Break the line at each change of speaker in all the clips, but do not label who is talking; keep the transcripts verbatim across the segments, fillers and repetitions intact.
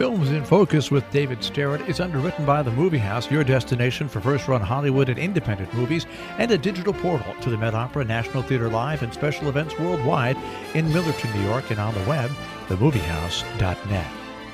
Films in Focus with David Sterrett is underwritten by The Movie House, your destination for first-run Hollywood and independent movies, and a digital portal to the Met Opera, National Theater Live, and special events worldwide in Millerton, New York, and on the web, the movie house dot net.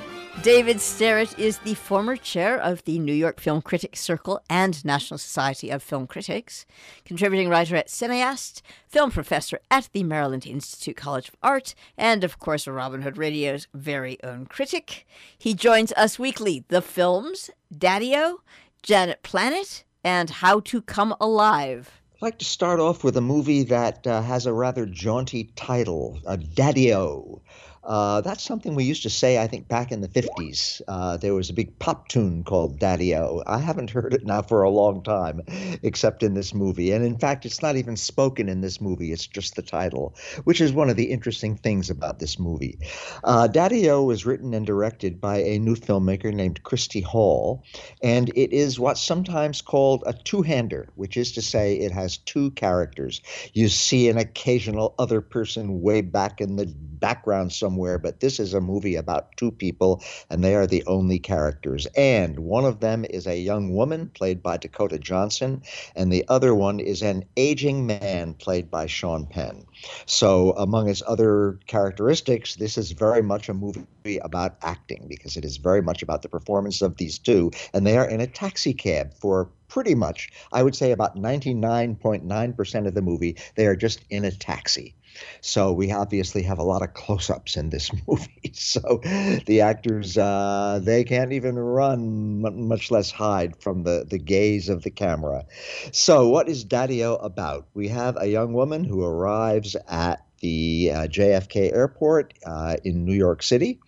David Sterrett is the former chair of the New York Film Critics Circle and National Society of Film Critics, contributing writer at Cineast, film professor at the Maryland Institute College of Art, and, of course, Robin Hood Radio's very own critic. He joins us weekly. The films, Daddy-O, Janet Planet, and How to Come Alive.
I'd like to start off with a movie that uh, has a rather jaunty title, uh, Daddy-O. Uh, that's something we used to say, I think, back in the fifties. Uh, there was a big pop tune called Daddy-O. I haven't heard it now for a long time, except in this movie. And in fact, it's not even spoken in this movie. It's just the title, which is one of the interesting things about this movie. Uh, Daddy-O was written and directed by a new filmmaker named Christy Hall, and it is what's sometimes called a two-hander, which is to say it has two characters. You see an occasional other person way back in the background somewhere, but this is a movie about two people, and they are the only characters. And one of them is a young woman, played by Dakota Johnson, and the other one is an aging man, played by Sean Penn. So among its other characteristics, this is very much a movie about acting, because it is very much about the performance of these two, and they are in a taxi cab for pretty much, I would say about ninety-nine point nine percent of the movie, they are just in a taxi. So we obviously have a lot of close-ups in this movie. So the actors, uh, they can't even run, much less hide from the, the gaze of the camera. So what is Daddy-O about? We have a young woman who arrives at the uh, J F K airport uh, in New York City,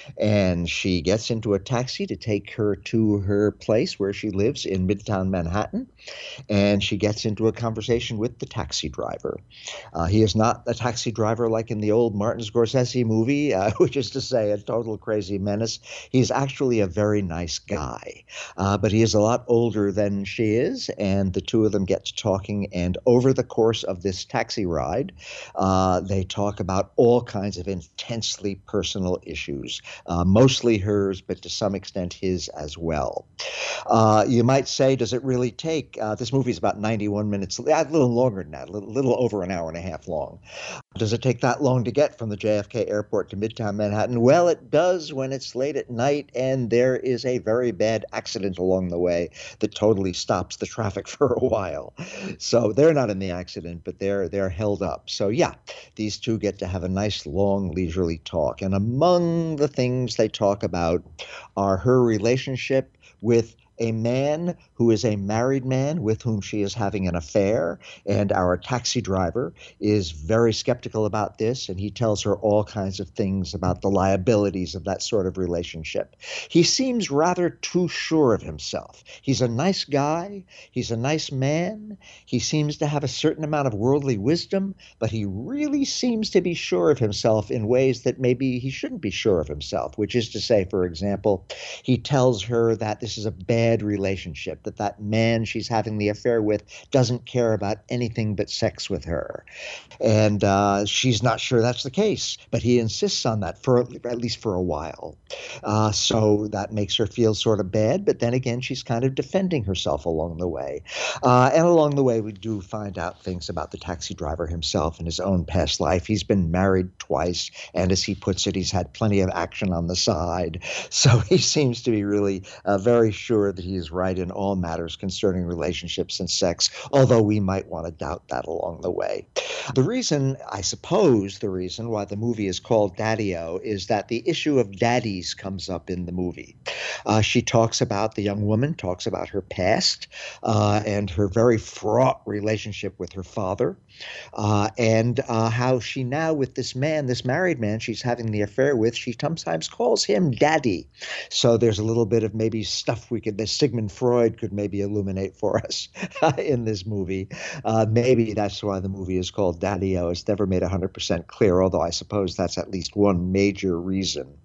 and she gets into a taxi to take her to her place where she lives in Midtown Manhattan, and she gets into a conversation with the taxi driver. Uh, he is not a taxi driver like in the old Martin Scorsese movie, uh, which is to say a total crazy menace. He's actually a very nice guy, uh, but he is a lot older than she is, and the two of them get to talking, and over the course of this taxi ride, uh, they talk about all kinds of intensely personal issues, uh, mostly hers, but to some extent his as well. Uh, you might say, does it really take, uh, this movie is about ninety-one minutes, a little longer than that, a little, little over an hour and a half long. Does it take that long to get from the J F K airport to Midtown Manhattan? Well, it does when it's late at night and there is a very bad accident along the way that totally stops the traffic for a while. So they're not in the accident, but they're they're held up. So yeah, these two get to have a nice, long, leisurely talk. And among the things they talk about are her relationship with a man who is a married man with whom she is having an affair, and our taxi driver is very skeptical about this, and he tells her all kinds of things about the liabilities of that sort of relationship. He seems rather too sure of himself. He's a nice guy, he's a nice man, he seems to have a certain amount of worldly wisdom, but he really seems to be sure of himself in ways that maybe he shouldn't be sure of himself, which is to say, for example, he tells her that this is a bad relationship, that that man she's having the affair with doesn't care about anything but sex with her. And uh, she's not sure that's the case, but he insists on that for at least for a while. Uh, so that makes her feel sort of bad, but then again, she's kind of defending herself along the way. Uh, and along the way, we do find out things about the taxi driver himself and his own past life. He's been married twice, and as he puts it, he's had plenty of action on the side. So he seems to be really uh, very sure that he is right in all matters concerning relationships and sex, although we might want to doubt that along the way. The reason, I suppose, the reason why the movie is called Daddy-O is that the issue of daddies comes up in the movie. Uh, she talks about, the young woman talks about her past uh, and her very fraught relationship with her father, uh, and uh, how she now, with this man, this married man she's having the affair with, she sometimes calls him daddy. So there's a little bit of maybe stuff we could, that Sigmund Freud could maybe illuminate for us in this movie. Uh, maybe that's why the movie is called Daddy-O. It's never made one hundred percent clear, although I suppose that's at least one major reason.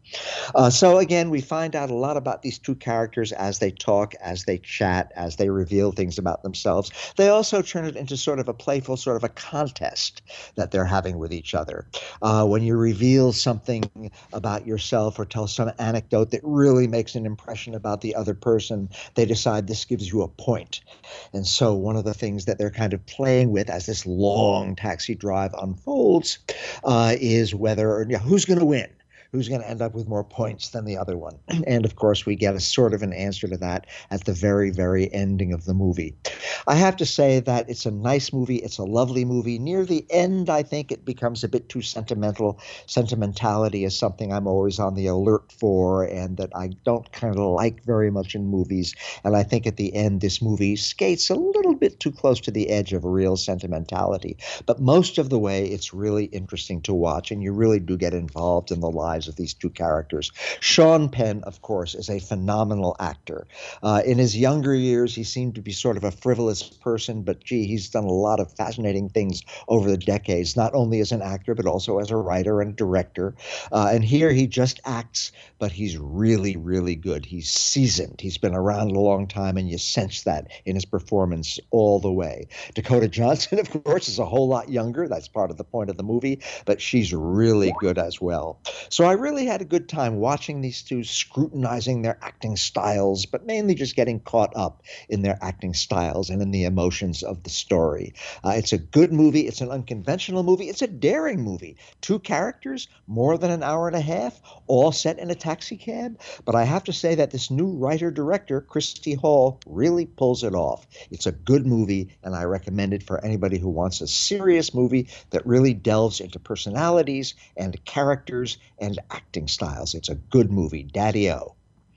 Uh, so again, we find out a lot about these two characters as they talk, as they chat, as they reveal things about themselves. They also turn it into sort of a playful, sort of a contest that they're having with each other. Uh, when you reveal something about yourself or tell some anecdote that really makes an impression about the other person, they decide this gives you a point. And so one of the things that they're kind of playing with as this long taxi drive unfolds uh, is whether, you know, who's going to win? Who's going to end up with more points than the other one? And of course, we get a sort of an answer to that at the very, very ending of the movie. I have to say that it's a nice movie. It's a lovely movie. Near the end, I think it becomes a bit too sentimental. Sentimentality is something I'm always on the alert for and that I don't kind of like very much in movies. And I think at the end, this movie skates a little bit too close to the edge of real sentimentality. But most of the way, it's really interesting to watch, and you really do get involved in the lives of these two characters. Sean Penn, of course, is a phenomenal actor. Uh, in his younger years, he seemed to be sort of a frivolous person, but gee, he's done a lot of fascinating things over the decades, not only as an actor, but also as a writer and director. Uh, and here he just acts, but he's really, really good. He's seasoned. He's been around a long time, and you sense that in his performance all the way. Dakota Johnson, of course, is a whole lot younger. That's part of the point of the movie, but she's really good as well. So I really had a good time watching these two, scrutinizing their acting styles, but mainly just getting caught up in their acting styles and in the emotions of the story. Uh, it's a good movie. It's an unconventional movie. It's a daring movie. Two characters, more than an hour and a half, all set in a taxi cab. But I have to say that this new writer-director, Christy Hall, really pulls it off. It's a good movie, and I recommend it for anybody who wants a serious movie that really delves into personalities and characters and acting styles. It's a good movie, Daddy-O.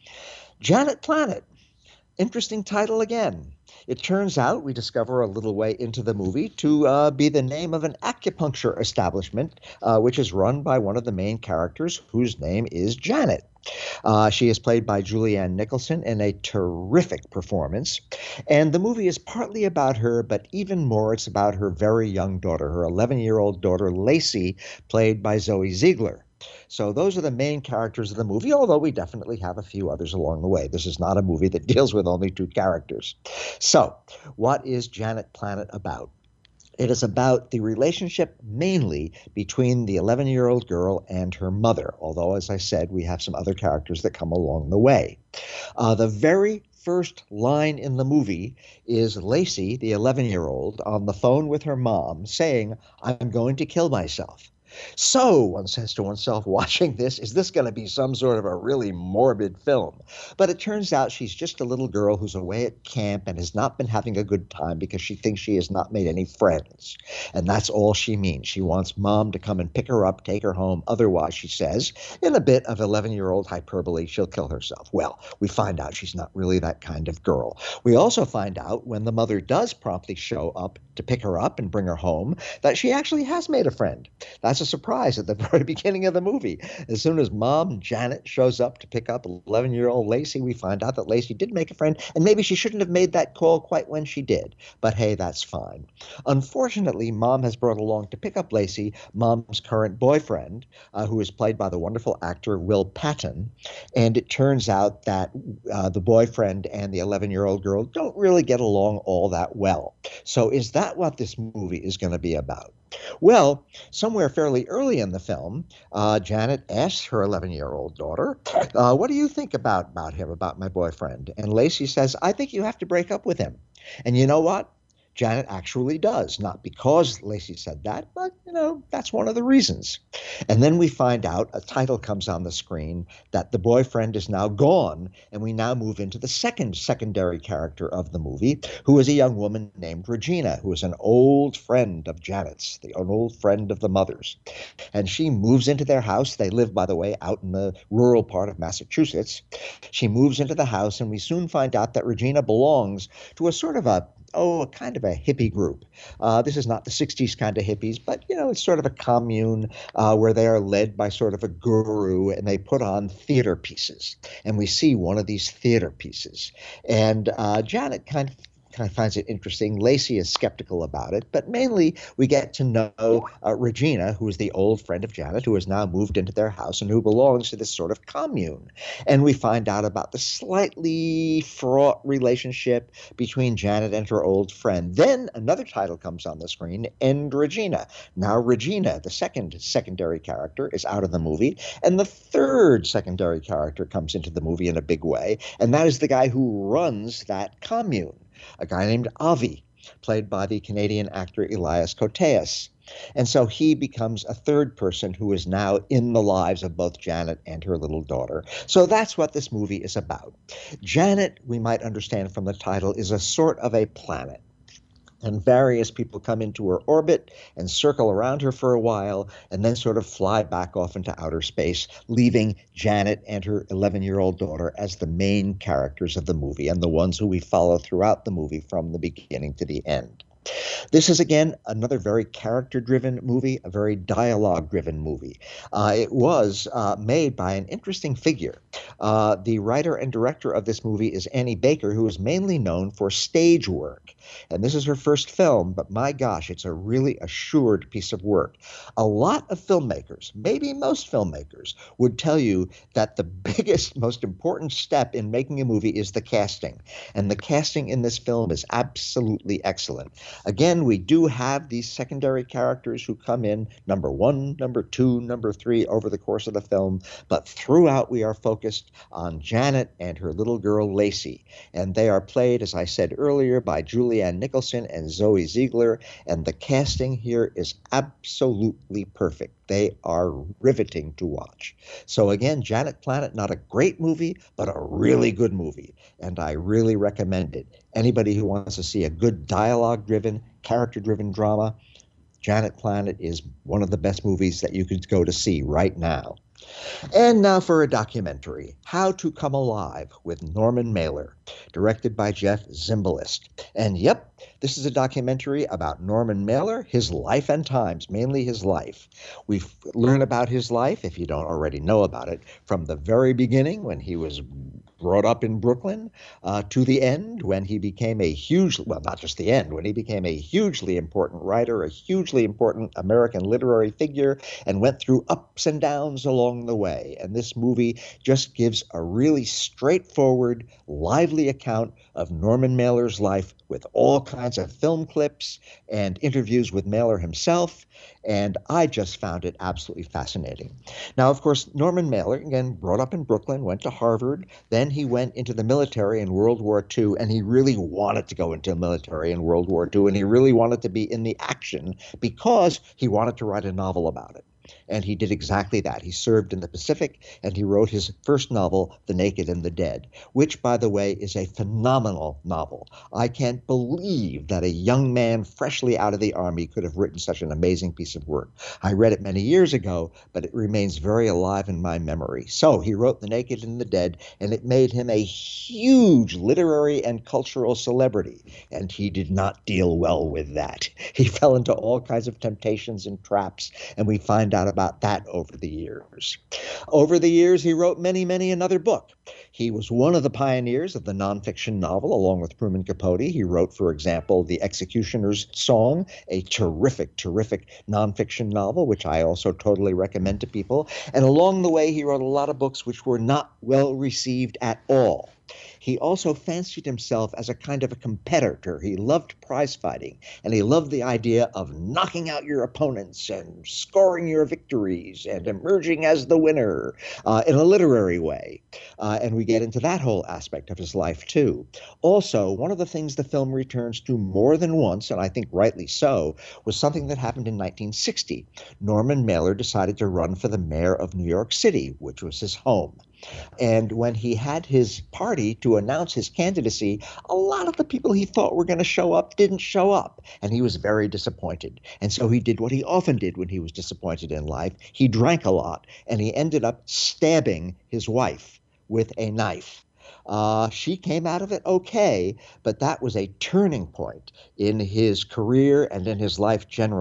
Janet Planet. Interesting title again. It turns out, we discover a little way into the movie, to uh, be the name of an acupuncture establishment, uh, which is run by one of the main characters, whose name is Janet. Uh, she is played by Julianne Nicholson in a terrific performance. And the movie is partly about her, but even more, it's about her very young daughter, her eleven-year-old daughter, Lacey, played by Zoe Ziegler. So those are the main characters of the movie, although we definitely have a few others along the way. This is not a movie that deals with only two characters. So what is Janet Planet about? It is about the relationship mainly between the eleven-year-old girl and her mother, although, as I said, we have some other characters that come along the way. Uh, the very first line in the movie is Lacey, the eleven-year-old, on the phone with her mom saying, "I'm going to kill myself." So, one says to oneself, watching this, is this going to be some sort of a really morbid film? But it turns out she's just a little girl who's away at camp and has not been having a good time because she thinks she has not made any friends. And that's all she means. She wants mom to come and pick her up, take her home. Otherwise, she says, in a bit of eleven-year-old hyperbole, she'll kill herself. Well, we find out she's not really that kind of girl. We also find out when the mother does promptly show up to pick her up and bring her home that she actually has made a friend. That's a surprise at the very beginning of the movie. As soon as mom, Janet, shows up to pick up eleven-year-old Lacey, we find out that Lacey did make a friend, and maybe she shouldn't have made that call quite when she did. But hey, that's fine. Unfortunately, mom has brought along to pick up Lacey mom's current boyfriend, uh, who is played by the wonderful actor Will Patton. And it turns out that uh, the boyfriend and the eleven-year-old girl don't really get along all that well. So is that what this movie is going to be about? Well, somewhere fairly early in the film, uh, Janet asks her eleven-year-old daughter, uh, what do you think about, about him, about my boyfriend? And Lacey says, I think you have to break up with him. And you know what? Janet actually does, not because Lacey said that, but, you know, that's one of the reasons. And then we find out, a title comes on the screen, that the boyfriend is now gone, and we now move into the second secondary character of the movie, who is a young woman named Regina, who is an old friend of Janet's, the, an old friend of the mother's. And she moves into their house. They live, by the way, out in the rural part of Massachusetts. She moves into the house, and we soon find out that Regina belongs to a sort of a oh, a kind of a hippie group. Uh, this is not the sixties kind of hippies, but, you know, it's sort of a commune uh, where they are led by sort of a guru, and they put on theater pieces. And we see one of these theater pieces. And uh, Janet kind of kind of finds it interesting. Lacey is skeptical about it, but mainly we get to know uh, Regina, who is the old friend of Janet, who has now moved into their house and who belongs to this sort of commune. And we find out about the slightly fraught relationship between Janet and her old friend. Then another title comes on the screen, End Regina. Now Regina, the second secondary character, is out of the movie, and the third secondary character comes into the movie in a big way, and that is the guy who runs that commune, a guy named Avi, played by the Canadian actor Elias Koteas. And so he becomes a third person who is now in the lives of both Janet and her little daughter. So that's what this movie is about. Janet, we might understand from the title, is a sort of a planet. And various people come into her orbit and circle around her for a while and then sort of fly back off into outer space, leaving Janet and her eleven-year-old daughter as the main characters of the movie and the ones who we follow throughout the movie from the beginning to the end. This is, again, another very character-driven movie, a very dialogue-driven movie. Uh, it was uh, made by an interesting figure. Uh, the writer and director of this movie is Annie Baker, who is mainly known for stage work. And this is her first film, but my gosh, it's a really assured piece of work. A lot of filmmakers, maybe most filmmakers, would tell you that the biggest, most important step in making a movie is the casting. And the casting in this film is absolutely excellent. Again, we do have these secondary characters who come in number one, number two, number three over the course of the film, but throughout we are focused on Janet and her little girl Lacey. And they are played, as I said earlier, by Julianne Nicholson and Zoe Ziegler, and the casting here is absolutely perfect. They are riveting to watch. So again, Janet Planet, not a great movie, but a really good movie, and I really recommend it. Anybody who wants to see a good dialogue-driven, character-driven drama, Janet Planet is one of the best movies that you could go to see right now. And now for a documentary, How to Come Alive with Norman Mailer, directed by Jeff Zimbalist. And yep, this is a documentary about Norman Mailer, his life and times, mainly his life. We learn about his life, if you don't already know about it, from the very beginning when he was brought up in Brooklyn uh, to the end when he became a huge, well, not just the end, when he became a hugely important writer, a hugely important American literary figure, and went through ups and downs along the way. And this movie just gives a really straightforward, lively account of Norman Mailer's life with all kinds of film clips and interviews with Mailer himself. And I just found it absolutely fascinating. Now, of course, Norman Mailer, again, brought up in Brooklyn, went to Harvard. Then he went into the military in World War Two, and he really wanted to go into the military in World War Two, and he really wanted to be in the action because he wanted to write a novel about it. And he did exactly that. He served in the Pacific, and he wrote his first novel, The Naked and the Dead, which, by the way, is a phenomenal novel. I can't believe that a young man freshly out of the Army could have written such an amazing piece of work. I read it many years ago, but it remains very alive in my memory. So he wrote The Naked and the Dead, and it made him a huge literary and cultural celebrity, and he did not deal well with that. He fell into all kinds of temptations and traps, and we find out about that over the years. Over the years, he wrote many, many another book. He was one of the pioneers of the nonfiction novel, along with Truman Capote. He wrote, for example, The Executioner's Song, a terrific, terrific nonfiction novel, which I also totally recommend to people. And along the way, he wrote a lot of books which were not well received at all. He also fancied himself as a kind of a competitor. He loved prize fighting, and he loved the idea of knocking out your opponents and scoring your victories and emerging as the winner uh, in a literary way. Uh, and we get into that whole aspect of his life, too. Also, one of the things the film returns to more than once, and I think rightly so, was something that happened in nineteen sixty. Norman Mailer decided to run for the mayor of New York City, which was his home. And when he had his party to announce his candidacy, a lot of the people he thought were going to show up didn't show up, and he was very disappointed. And so he did what he often did when he was disappointed in life. He drank a lot, and he ended up stabbing his wife with a knife. Uh, she came out of it okay, but that was a turning point in his career and in his life generally.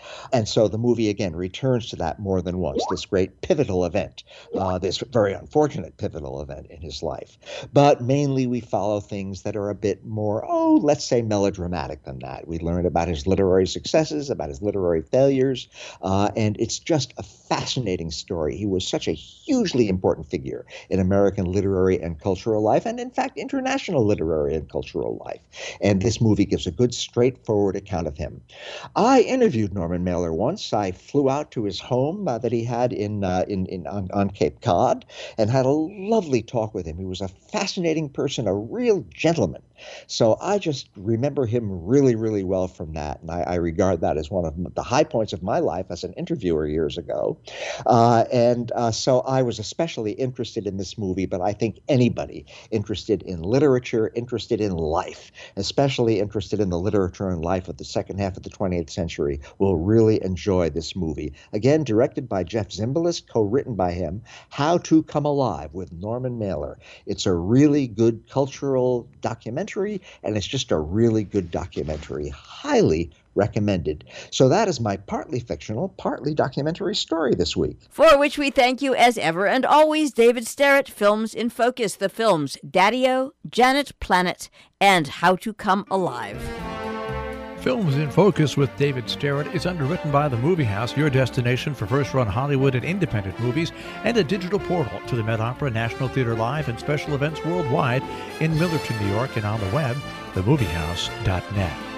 And so the movie, again, returns to that more than once, this great pivotal event, uh, this very unfortunate pivotal event in his life. But mainly we follow things that are a bit more, oh, let's say melodramatic than that. We learn about his literary successes, about his literary failures, uh, and it's just a fascinating story. He was such a hugely important figure in American literary and cultural life, and in fact, international literary and cultural life. And this movie gives a good, straightforward account of him. I interviewed Norman Mailer once. I flew out to his home uh, that he had in, uh, in, in on, on Cape Cod and had a lovely talk with him. He was a fascinating person, a real gentleman. So I just remember him really, really well from that. And I, I regard that as one of the high points of my life as an interviewer years ago. Uh, and uh, so I was especially interested in this movie, but I think anybody interested in literature, interested in life, especially interested in the literature and life of the second half of the twentieth century, will really enjoy this movie. Again, directed by Jeff Zimbalist, co-written by him, How to Come Alive with Norman Mailer. It's a really good cultural documentary, and it's just a really good documentary. Highly recommended. So that is my partly fictional, partly documentary story this week.
For which we thank you as ever and always, David Sterrett. Films in Focus, the films Daddy-O, Janet Planet, and How to Come Alive.
Films in Focus with David Sterrett is underwritten by The Movie House, your destination for first-run Hollywood and independent movies, and a digital portal to the Met Opera, National Theater Live, and special events worldwide in Millerton, New York, and on the web, the movie house dot net.